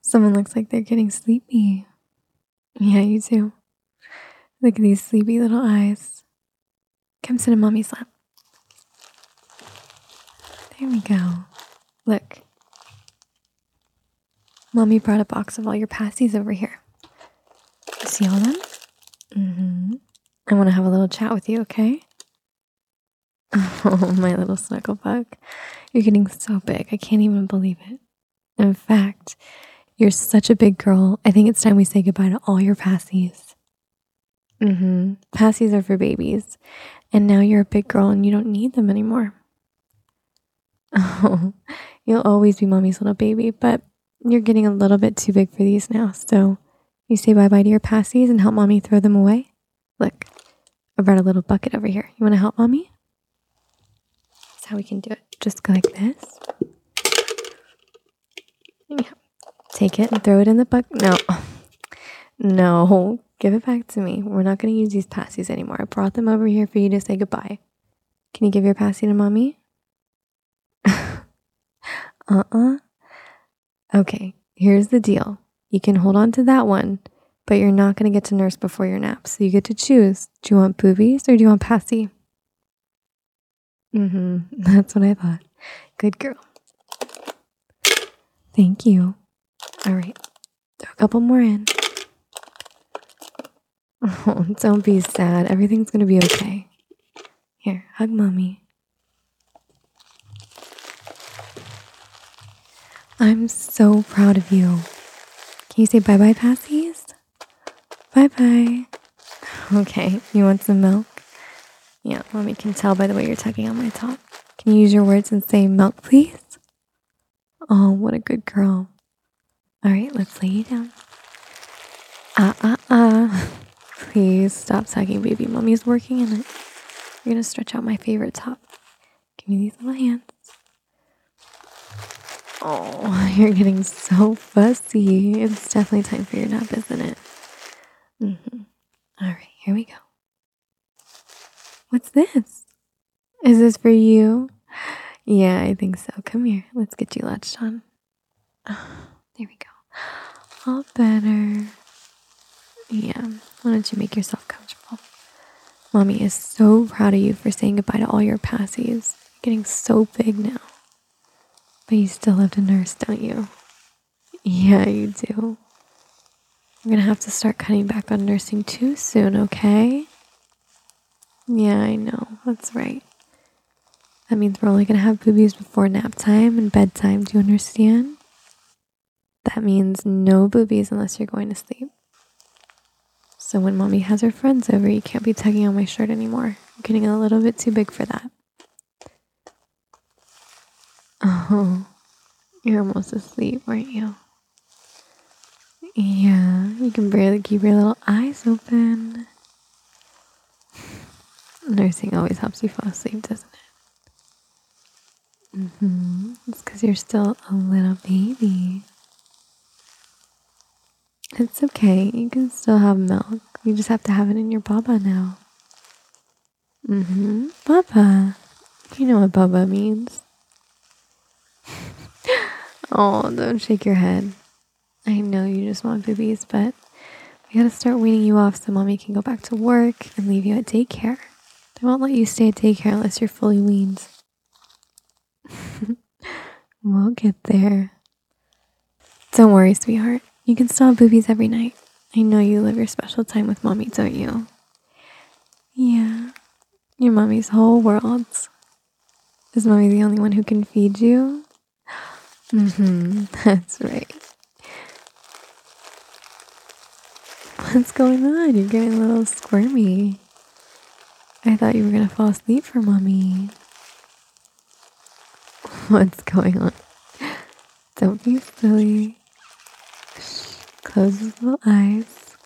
Someone looks like they're getting sleepy. Yeah, you too. Look at these sleepy little eyes. Come sit in mommy's lap. There we go. Look. Mommy brought a box of all your passies over here. See all of them? I want to have a little chat with you, okay? Oh, my little snuggle bug. You're getting so big. I can't even believe it. In fact, you're such a big girl. I think it's time we say goodbye to all your passies. Passies are for babies. And now you're a big girl and you don't need them anymore. Oh, you'll always be mommy's little baby, but you're getting a little bit too big for these now. So you say bye-bye to your passies and help mommy throw them away. Look, I brought a little bucket over here. You want to help mommy? That's how we can do it. Just go like this. Yeah. Take it and throw it in the bucket. No, give it back to me. We're not going to use these passies anymore. I brought them over here for you to say goodbye. Can you give your passy to mommy? Okay, here's the deal. You can hold on to that one, but you're not going to get to nurse before your nap. So you get to choose. Do you want boobies or do you want passy? That's what I thought. Good girl. Thank you. All right, throw a couple more in. Oh, don't be sad. Everything's going to be okay. Here, hug mommy. I'm so proud of you. Can you say bye-bye, passies? Bye-bye. Okay, you want some milk? Yeah, mommy can tell by the way you're tugging on my top. Can you use your words and say milk, please? Oh, what a good girl. All right, let's lay you down. Please stop tugging, baby. Mommy's working in it. You're going to stretch out my favorite top. Give me these little hands. Oh, you're getting so fussy. It's definitely time for your nap, isn't it? All right, here we go. What's this? Is this for you? Yeah, I think so. Come here. Let's get you latched on. Oh, there we go. All better. Yeah, why don't you make yourself comfortable? Mommy is so proud of you for saying goodbye to all your passies. You're getting so big now. But you still love to nurse, don't you? Yeah, you do. We're going to have to start cutting back on nursing too soon, okay? Yeah, I know. That's right. That means we're only going to have boobies before nap time and bedtime. Do you understand? That means no boobies unless you're going to sleep. So when mommy has her friends over, you can't be tugging on my shirt anymore. You're getting a little bit too big for that. Oh, you're almost asleep, aren't you? Yeah, you can barely keep your little eyes open. Nursing always helps you fall asleep, doesn't it? It's because you're still a little baby. It's okay. You can still have milk. You just have to have it in your baba now. Baba. You know what baba means. Oh, don't shake your head. I know you just want boobies, but we gotta start weaning you off so mommy can go back to work and leave you at daycare. They won't let you stay at daycare unless you're fully weaned. We'll get there. Don't worry, sweetheart. You can still have boobies every night. I know you live your special time with mommy, don't you? Yeah. You're mommy's whole world. Is mommy the only one who can feed you? That's right. What's going on? You're getting a little squirmy. I thought you were going to fall asleep for mommy. What's going on? Don't be silly. Shh. Close those little eyes.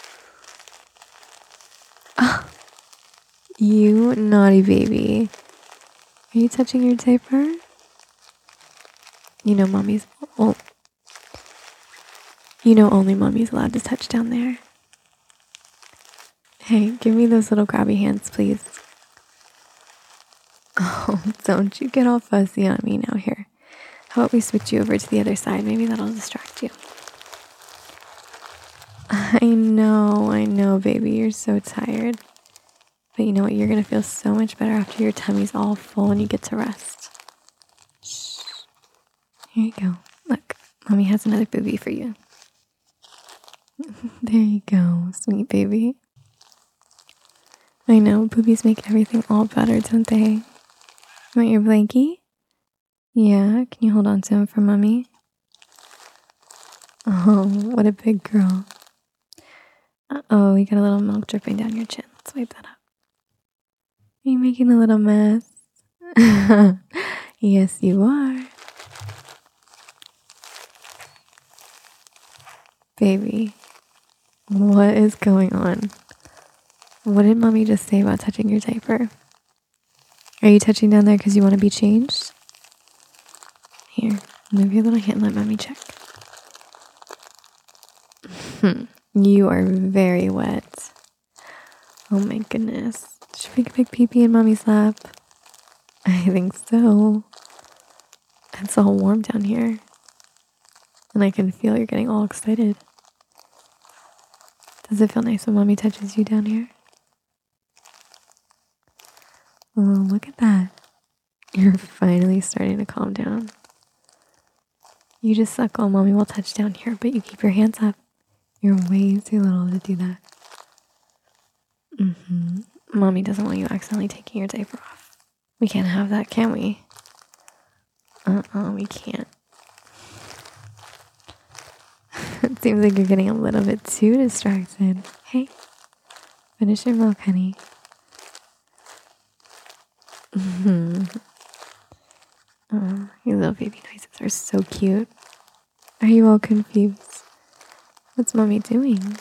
Oh, you naughty baby. Are you touching your diaper? You know mommy's... Oh. You know only mommy's allowed to touch down there. Hey, give me those little grabby hands, please. Oh, don't you get all fuzzy on me now here. How about we switch you over to the other side? Maybe that'll distract you. I know, baby. You're so tired. But you know what? You're gonna feel so much better after your tummy's all full and you get to rest. Shh. Here you go. Look, mommy has another booby for you. There you go, sweet baby. I know, boobies make everything all better, don't they? Want your blankie? Yeah, can you hold on to him for mommy? Oh, what a big girl. Uh-oh, you got a little milk dripping down your chin. Let's wipe that up. Are you making a little mess? Yes, you are. Baby, what is going on? What did mommy just say about touching your diaper? Are you touching down there because you want to be changed? Here, move your little hand, let mommy check. You are very wet. Oh my goodness. Should we make a big pee-pee in mommy's lap? I think so. It's all warm down here. And I can feel you're getting all excited. Does it feel nice when mommy touches you down here? Oh, look at that. You're finally starting to calm down. You just suck on mommy will touch down here, but you keep your hands up. You're way too little to do that. Mommy doesn't want you accidentally taking your diaper off. We can't have that, can we? We can't. It seems like you're getting a little bit too distracted. Hey, finish your milk, honey. Oh, your little baby noises are so cute. Are you all confused? What's mommy doing?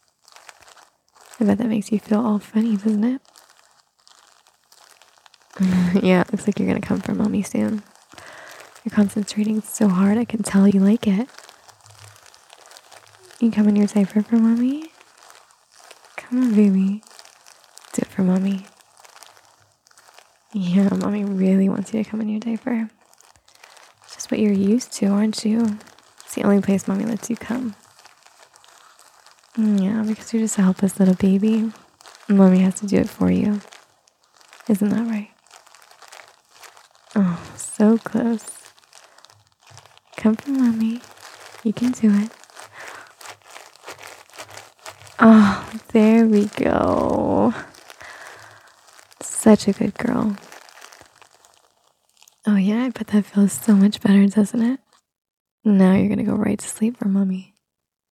I bet that makes you feel all funny, doesn't it? Yeah, it looks like you're gonna come for mommy soon. You're concentrating so hard, I can tell you like it. You come in your diaper for mommy? Come on, baby. Do it for mommy. Yeah, mommy really wants you to come in your diaper. It's just what you're used to, aren't you? It's the only place mommy lets you come. Yeah, because you're just a helpless little baby. Mommy has to do it for you. Isn't that right? Oh, so close. Come for mommy. You can do it. Oh, there we go. Such a good girl. Oh yeah, I bet that feels so much better, doesn't it? Now you're gonna go right to sleep for mommy.